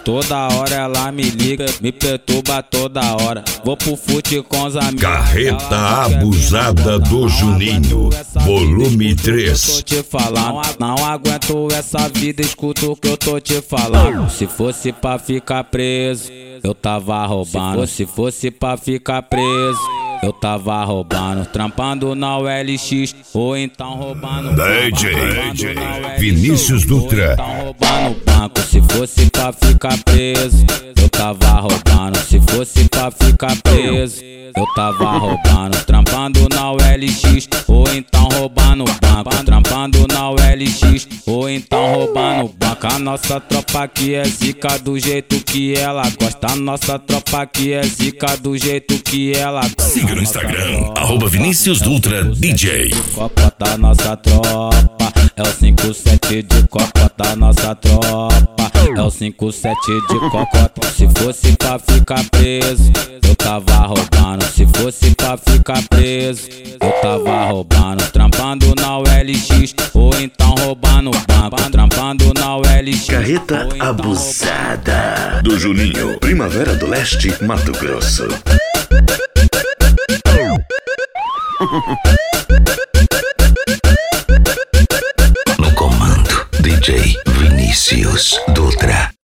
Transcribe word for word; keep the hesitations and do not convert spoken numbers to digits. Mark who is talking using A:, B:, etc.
A: Toda hora ela me liga, me perturba toda hora. Vou pro fute com os amigos.
B: Carreta Abusada do Juninho, volume três.
A: Tô te falando, não aguento essa vida, escuta o que eu tô te falando. Se fosse pra ficar preso, eu tava roubando. Se fosse pra ficar preso, eu tava roubando. Trampando na U L X, ou então roubando
B: D J Vinícius Dutra.
A: então roubando banco. Se fosse pra ficar preso, eu tava roubando. Se fosse pra ficar preso, eu tava roubando. Trampando na U L X, ou então roubando banco. Trampando na U L X, ou então roubando banco. A nossa tropa aqui é zica do jeito que ela gosta. A nossa tropa aqui é zica do jeito que ela gosta.
B: Siga no Instagram, arroba Vinícius Dutra D J.
A: Copa da nossa tropa, é o cinco sete de copa da nossa tropa. É o cinco sete de cocota. Se fosse pra ficar preso, eu tava roubando. Se fosse pra ficar preso, eu tava roubando. Trampando na U L X, ou então roubando banco. Trampando na U L X.
C: Carreta Abusada do Juninho, Primavera do Leste, Mato Grosso.